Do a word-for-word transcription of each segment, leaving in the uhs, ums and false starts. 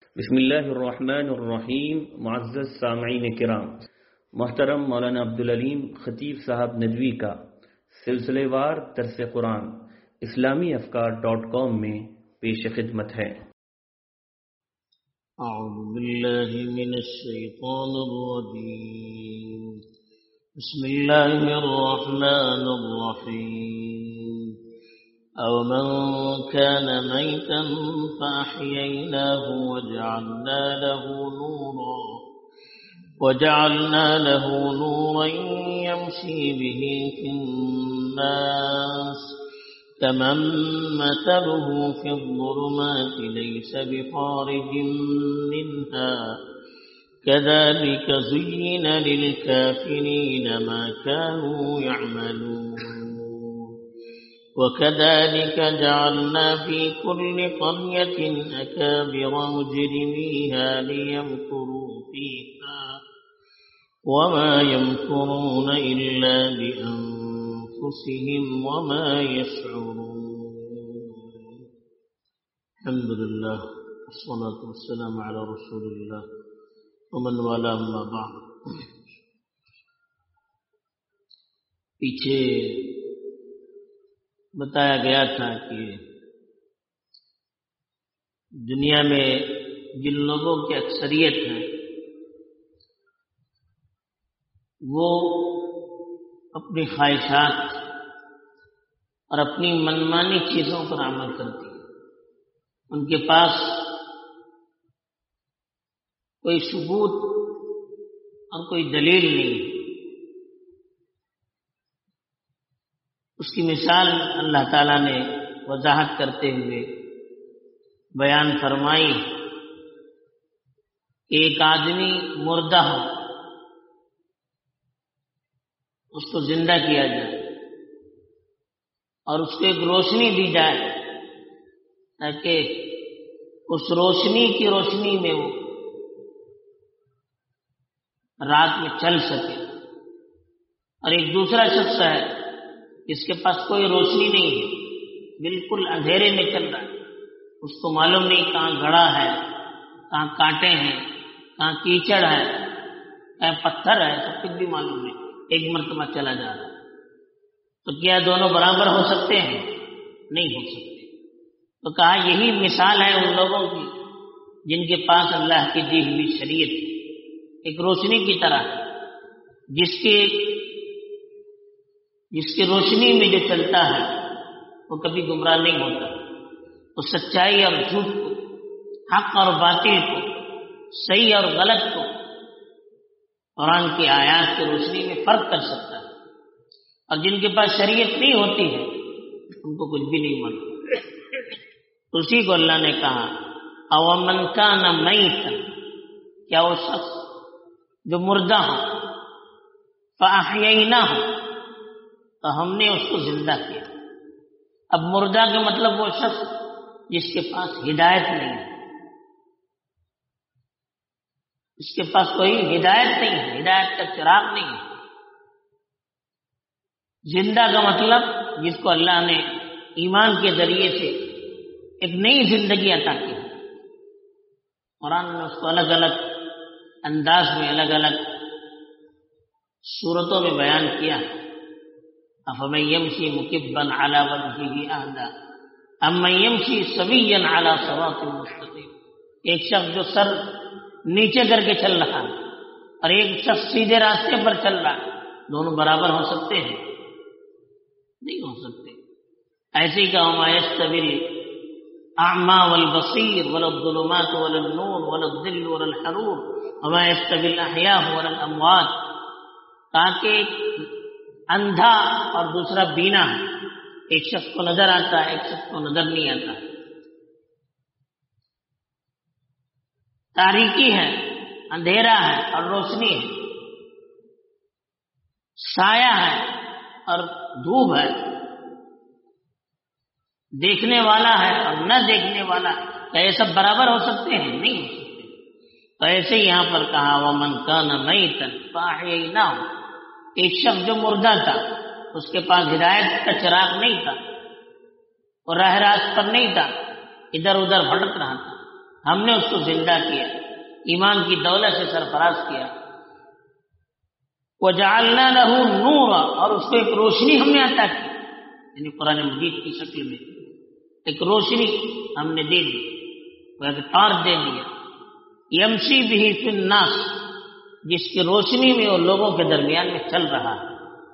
بسم اللہ الرحمن الرحیم. معزز سامعین کرام، محترم مولانا عبدالعلیم خطیب صاحب ندوی کا سلسلے وار درس قرآن اسلامی افکار ڈاٹ کام میں پیش خدمت ہے. اعوذ باللہ من الشیطان الرجیم. بسم اللہ الرحمن الرحیم. أو من كان ميتا فأحييناه وجعلنا له نورا وجعلنا له نورا يمشي به في الناس كمن مثله في الظلمات ليس بخارج منها كذلك زين للكافرين ما كانوا يعملون. وكذلك جعلنا في كل قرية أكابر مجرميها ليمكروا فيها وما يمكرون إلا بأنفسهم وما يشعرون. الحمد لله والصلاة والسلام على رسول الله ومن والاه أما بعد. پیچھے بتایا گیا تھا کہ دنیا میں جن لوگوں کی اکثریت ہے وہ اپنی خواہشات اور اپنی منمانی چیزوں پر عمل کرتی ہے. ان کے پاس کوئی ثبوت اور کوئی دلیل نہیں. اس کی مثال اللہ تعالیٰ نے وضاحت کرتے ہوئے بیان فرمائی کہ ایک آدمی مردہ ہو، اس کو زندہ کیا جائے اور اس کو ایک روشنی دی جائے تاکہ اس روشنی کی روشنی میں وہ رات میں چل سکے. اور ایک دوسرا شخص ہے جس کے پاس کوئی روشنی نہیں ہے، بالکل اندھیرے میں چل رہا ہے. اس کو معلوم نہیں کہاں گڑھا ہے، کہاں کانٹے ہیں، کہاں کیچڑ ہے، کہاں پتھر ہے، سب کچھ بھی معلوم نہیں. ایک مرتبہ چلا جا رہا ہے. تو کیا دونوں برابر ہو سکتے ہیں؟ نہیں ہو سکتے. تو کہا یہی مثال ہے ان لوگوں کی جن کے پاس اللہ کی دی ہوئی شریعت ایک روشنی کی طرح ہے، جس کے جس کی روشنی میں جو چلتا ہے وہ کبھی گمراہ نہیں ہوتا. وہ سچائی اور جھوٹ کو، حق اور باطل کو، صحیح اور غلط کو قرآن کی آیات کی روشنی میں فرق کر سکتا ہے. اور جن کے پاس شریعت نہیں ہوتی ہے ان کو کچھ بھی نہیں معلوم. اسی کو اللہ نے کہا او من کان میتا، کیا وہ شخص جو مردہ ہو فاحییناہ، تو ہم نے اس کو زندہ کیا. اب مردہ کا مطلب وہ شخص جس کے پاس ہدایت نہیں ہے، اس کے پاس کوئی ہدایت نہیں ہے، ہدایت کا چراغ نہیں ہے. زندہ کا مطلب جس کو اللہ نے ایمان کے ذریعے سے ایک نئی زندگی عطا کی. قرآن نے اس کو الگ الگ انداز میں الگ الگ صورتوں میں بیان کیا. افمن یمشی مکبا علی وجهه اهدی امن یمشی سویا علی صراط مستقیم. ایک شخص جو سر نیچے کر کے چل رہا ہے اور ایک شخص سیدھے راستے پر چل رہا ہے، دونوں برابر ہو سکتے ہیں؟ نہیں ہو سکتے. ایسے ہی کہ وما یستوی الاعمی والبصیر ولا الظلمات ولا النور ولا الظل ولا الحرور وما یستوی الاحیاء ولا الاموات. تاکہ اندھا اور دوسرا بینا، ایک شخص کو نظر آتا ہے ایک شخص کو نظر نہیں آتا. تاریکی ہے، اندھیرا ہے اور روشنی ہے، سایہ ہے اور دھوپ ہے، دیکھنے والا ہے اور نہ دیکھنے والا. کیا یہ سب برابر ہو سکتے ہیں؟ نہیں ہو سکتے. تو ایسے یہاں پر کہا ومن کان میتا فاحییناہ، ایک شخص جو مردہ تھا، اس کے پاس ہدایت کا چراغ نہیں تھا، اور راہ راست پر نہیں تھا، ادھر ادھر بھٹک رہا تھا. ہم نے اس کو زندہ کیا، ایمان کی دولت سے سرفراز کیا. وَجَعَلْنَا لَهُ نُورًا، اور اس کو ایک روشنی ہم نے عطا کی، یعنی قرآن مجید کی شکل میں ایک روشنی ہم نے دے دی، وہ ایک ٹارچ دے دیا. یمشی بہ فی الناس، جس کی روشنی میں وہ لوگوں کے درمیان میں چل رہا ہے.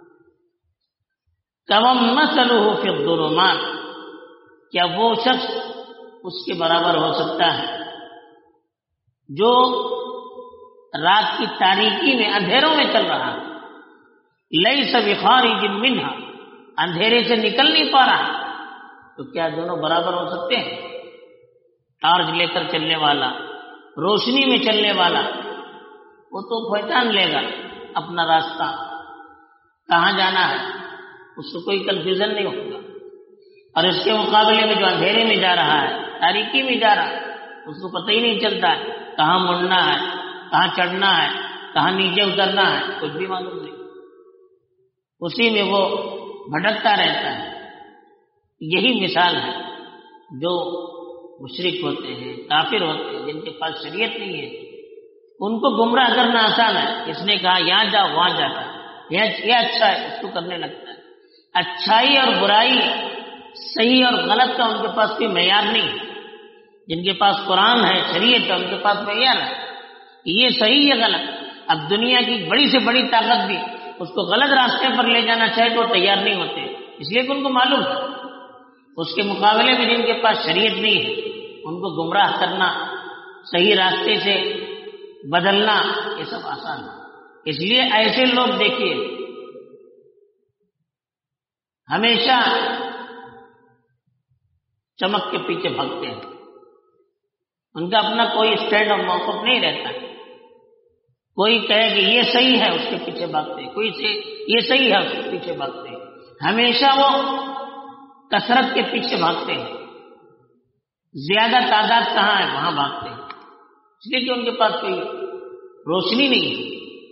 کَمَن مَثَلُهُ فِی الظُّلُمَاتِ، کیا وہ شخص اس کے برابر ہو سکتا ہے جو رات کی تاریکی میں اندھیروں میں چل رہا ہے. لیس بخارج منہا، اندھیرے سے نکل نہیں پا رہا. تو کیا دونوں برابر ہو سکتے ہیں؟ ٹارچ لے کر چلنے والا، روشنی میں چلنے والا، وہ تو پہچان لے گا اپنا راستہ، کہاں جانا ہے، اس کو کوئی کنفیوژن نہیں ہوگا. اور اس کے مقابلے میں جو اندھیرے میں جا رہا ہے، تاریکی میں جا رہا ہے، اس کو پتہ ہی نہیں چلتا ہے کہاں مڑنا ہے، کہاں چڑھنا ہے، کہاں نیچے اترنا ہے، کچھ بھی معلوم نہیں. اسی میں وہ بھٹکتا رہتا ہے. یہی مثال ہے جو مشرک ہوتے ہیں، کافر ہوتے ہیں، جن کے پاس شریعت نہیں ہے، ان کو گمراہ کرنا آسان ہے. اس نے کہا یہاں جاؤ، وہاں جاتا ہے، یہ اچھا ہے، اس کو کرنے لگتا ہے. اچھائی اور برائی، صحیح اور غلط کا ان کے پاس کوئی معیار نہیں ہے. جن کے پاس قرآن ہے، شریعت ہے، ان کے پاس معیار ہے، یہ صحیح ہے غلط. اب دنیا کی بڑی سے بڑی طاقت بھی اس کو غلط راستے پر لے جانا چاہے تو تیار نہیں ہوتے، اس لیے کہ ان کو معلوم ہے. اس کے مقابلے میں جن کے پاس شریعت نہیں ہے، ان کو گمراہ کرنا، صحیح راستے سے بدلنا، یہ سب آسان ہے. اس لیے ایسے لوگ دیکھیے ہمیشہ چمک کے پیچھے بھاگتے ہیں. ان کا اپنا کوئی اسٹینڈ اور موقف نہیں رہتا ہے. کوئی کہے کہ یہ صحیح ہے، اس کے پیچھے بھاگتے ہیں. کوئی سے یہ صحیح ہے، اس کے پیچھے بھاگتے ہیں. ہمیشہ وہ کثرت کے پیچھے بھاگتے ہیں. زیادہ تعداد کہاں ہے وہاں بھاگتے ہیں، اس لیے کہ ان کے پاس کوئی روشنی نہیں ہے.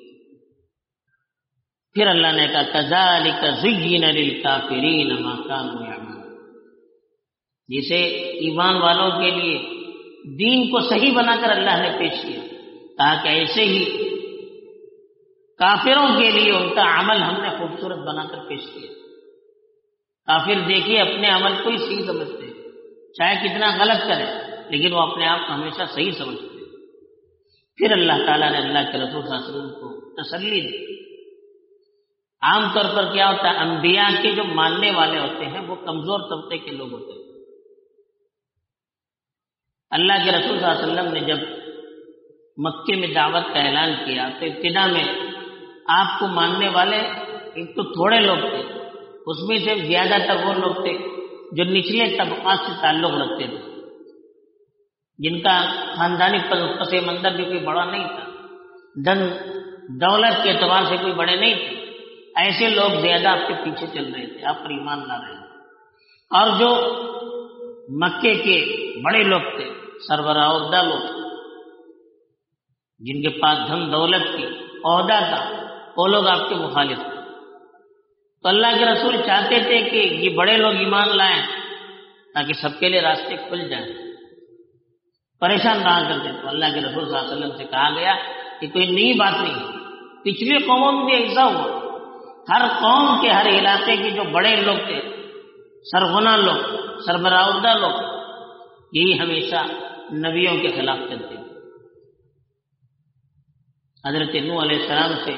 پھر اللہ نے کہا کذالک زین للکافرین ما کانوا یعملون، جسے ایمان والوں کے لیے دین کو صحیح بنا کر اللہ نے پیش کیا، کہا کہ ایسے ہی کافروں کے لیے ان کا عمل ہم نے خوبصورت بنا کر پیش کیا. کافر دیکھیے اپنے عمل کو ہی صحیح سمجھتے ہیں، چاہے کتنا غلط کرے لیکن وہ اپنے آپ کو ہمیشہ صحیح سمجھتے ہیں. پھر اللہ تعالیٰ نے اللہ کے رسول صلی اللہ علیہ وسلم کو تسلی دی. عام طور پر کیا ہوتا ہے، انبیاء کے جو ماننے والے ہوتے ہیں وہ کمزور طبقے کے لوگ ہوتے ہیں. اللہ کے رسول صلی اللہ علیہ وسلم نے جب مکے میں دعوت کا اعلان کیا تو ابتدا میں آپ کو ماننے والے ایک تو تھوڑے لوگ تھے، اس میں سے زیادہ تر وہ لوگ تھے جو نچلے طبقات سے تعلق رکھتے تھے، جن کا خاندانی پس منظر بھی کوئی بڑا نہیں تھا، دن دولت کے اعتبار سے کوئی بڑے نہیں تھے. ایسے لوگ زیادہ آپ کے پیچھے چل رہے تھے، آپ پر ایمان لا رہے تھے. اور جو مکے کے بڑے لوگ تھے، سربراہ عہدہ لوگ، جن کے پاس دھن دولت کی عہدہ تھا، وہ لوگ آپ کے مخالف تھے. تو اللہ کے رسول چاہتے تھے کہ یہ بڑے لوگ ایمان لائیں تاکہ سب کے لیے راستے کھل جائیں. پریشان رہا کرتے. تو اللہ کے رسول صلی اللہ علیہ وسلم سے کہا گیا کہ کوئی نئی بات نہیں ہے، پچھلی قوموں میں بھی ایسا ہوا. ہر قوم کے ہر علاقے کے جو بڑے لوگ تھے، سرغنہ لوگ، سربراہ عہدہ لوگ، یہی ہمیشہ نبیوں کے خلاف چلتے تھے. حضرت نوح علیہ السلام سے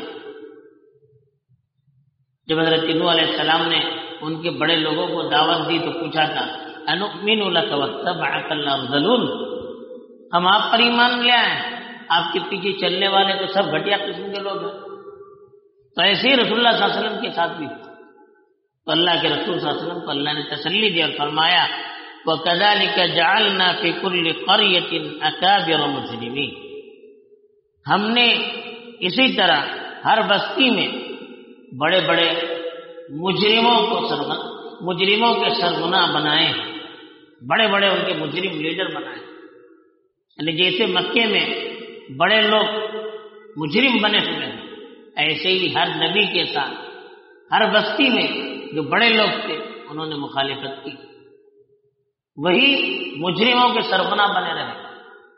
جب حضرت نوح علیہ السلام نے ان کے بڑے لوگوں کو دعوت دی تو پوچھا تھا انؤمن لک واتبعک الارذلون، ہم آپ پر ایمان لے آئے، آپ کے پیچھے چلنے والے تو سب گھٹیا قسم کے لوگ ہیں. تو ایسے ہی رسول اللہ صلی اللہ علیہ وسلم کے ساتھ بھی. تو اللہ کے رسول صلی اللہ علیہ وسلم کو اللہ نے تسلی دی اور فرمایا وَكَذَلِكَ جَعَلْنَا فِي كُلِّ قَرْيَةٍ أَكَابِرَ مُجْرِمِينَ، ہم نے اسی طرح ہر بستی میں بڑے بڑے مجرموں کو سرغن مجرموں کے سرغنہ بنائے ہیں، بڑے بڑے ان کے مجرم لیڈر بنائے. یعنی جیسے مکے میں بڑے لوگ مجرم بنے ہوئے ہیں، ایسے ہی ہر نبی کے ساتھ ہر بستی میں جو بڑے لوگ تھے انہوں نے مخالفت کی، وہی مجرموں کے سرغنہ بنے رہے.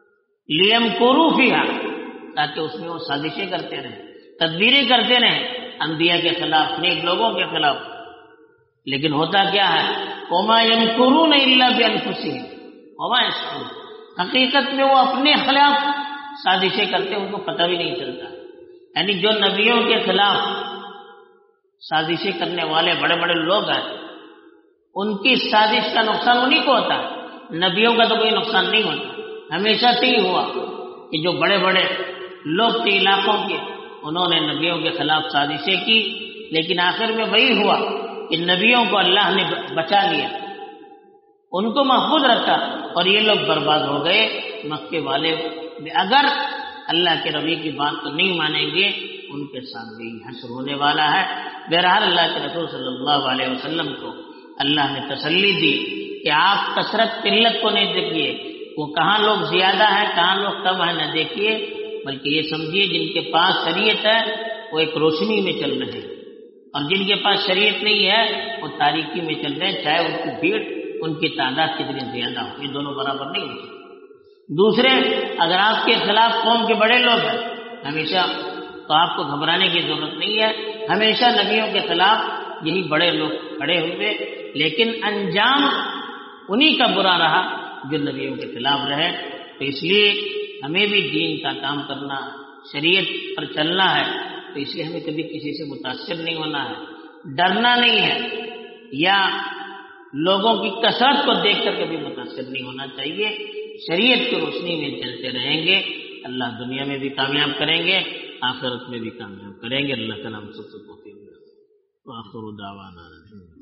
لیمکروا فیہا، تاکہ اس میں وہ سازشیں کرتے رہیں، تدبیریں کرتے رہیں انبیاء کے خلاف، نیک لوگوں کے خلاف. لیکن ہوتا کیا ہے؟ وما یمکرون الا بانفسہم وما یشعرون، حقیقت میں وہ اپنے خلاف سازشیں کرتے ہیں، ان کو پتہ بھی نہیں چلتا. یعنی جو نبیوں کے خلاف سازشیں کرنے والے بڑے بڑے لوگ ہیں، ان کی سازش کا نقصان انہیں کو ہوتا ہے، نبیوں کا تو کوئی نقصان نہیں ہوتا. ہمیشہ سے ہی ہوا کہ جو بڑے بڑے لوگ تھے علاقوں کے، انہوں نے نبیوں کے خلاف سازشیں کی، لیکن آخر میں وہی ہوا کہ نبیوں کو اللہ نے بچا لیا، ان کو محفوظ رکھا، اور یہ لوگ برباد ہو گئے. مکے والے اگر اللہ کے نبی کی بات کو نہیں مانیں گے، ان کے سامنے ہی حشر ہونے والا ہے. بہرحال اللہ کے رسول صلی اللہ علیہ وسلم کو اللہ نے تسلی دی کہ آپ کثرت قلت کو نہیں دیکھیے، وہ کہاں لوگ زیادہ ہیں کہاں لوگ کم ہیں نہ دیکھیے، بلکہ یہ سمجھیے جن کے پاس شریعت ہے وہ ایک روشنی میں چل رہے ہیں، اور جن کے پاس شریعت نہیں ہے وہ تاریکی میں چل رہے ہیں، چاہے ان کی بھیڑ ان کی تعداد کتنی زیادہ ہو، یہ دونوں برابر نہیں ہوتے. دوسرے، اگر آپ کے خلاف قوم کے بڑے لوگ ہیں ہمیشہ، تو آپ کو گھبرانے کی ضرورت نہیں ہے. ہمیشہ نبیوں کے خلاف یہی بڑے لوگ کھڑے ہوئے، لیکن انجام انہی کا برا رہا جو نبیوں کے خلاف رہے. تو اس لیے ہمیں بھی دین کا کام کرنا، شریعت پر چلنا ہے، تو اس لیے ہمیں کبھی کسی سے متاثر نہیں ہونا ہے، ڈرنا نہیں ہے، یا لوگوں کی کثرت کو دیکھ کر کبھی متاثر نہیں ہونا چاہیے. شریعت کی روشنی میں چلتے رہیں گے، اللہ دنیا میں بھی کامیاب کریں گے، آخرت میں بھی کامیاب کریں گے. اللہ تعالیٰ ہم سب سے توفیق دے. وآخر دعوانا